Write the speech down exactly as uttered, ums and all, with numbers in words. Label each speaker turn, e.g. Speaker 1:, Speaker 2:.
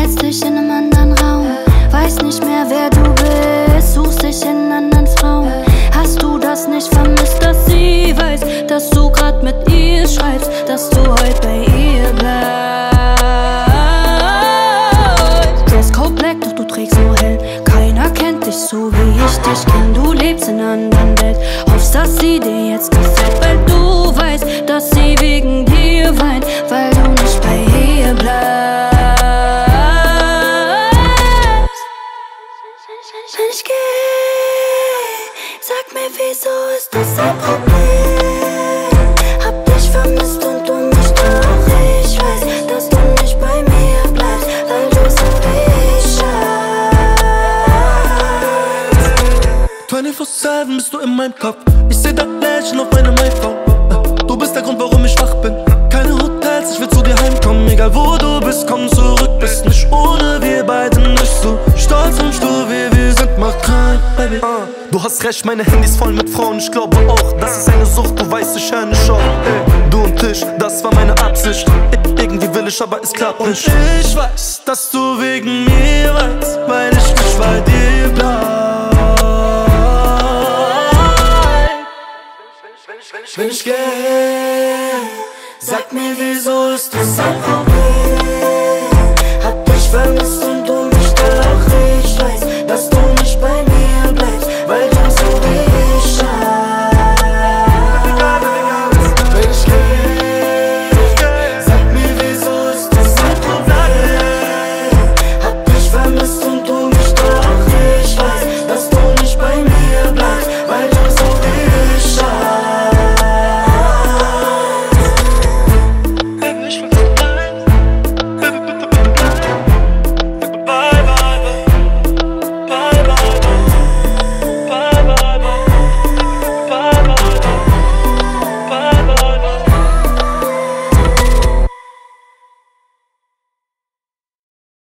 Speaker 1: Verhältst dich in einem anderen Raum, weiß nicht mehr, wer du bist, suchst dich in anderen Frauen. Hast du das nicht vermisst, dass sie weiß, dass du grad mit ihr schreibst, dass du heute bei ihr bleibst? Dresscode black, doch du trägst nur hell. Keiner kennt dich so, wie ich dich kenn. Du lebst in einer anderen Welt, hoffst, dass sie dir jetzt gefällt, weil du weißt, dass sie wegen dir weint, weil du nicht bei ihr bleibst. Wenn ich geh, sag mir, wieso ist das ein Problem? Hab dich vermisst und du mich doch. Ich weiß, dass du nicht bei mir bleibst, weil du so wie ich scheinst.
Speaker 2: vierundzwanzig sieben bist du in meinem Kopf. Ich seh dein Lächeln auf meinem iPhone. Du bist der Grund, warum ich wach bin. Keine Hotels, ich will zu dir heimkommen. Egal wo du bist, komm zurück. Bist nicht ohne wir beide nicht so stolz und stur wie wir sind. Mach rein, Baby. uh. Du hast recht, meine Handy ist voll mit Frauen. Ich glaube auch, das ist eine Sucht. Du weißt, ich höre nicht auf. Ey, du und ich, das war meine Absicht. Irgendwie will ich, aber es klappt nicht. Und ich weiß, dass du wegen mir weinst, weil ich nicht bei dir bleib. Wenn ich geh, sag mir, wieso ist das ein Problem?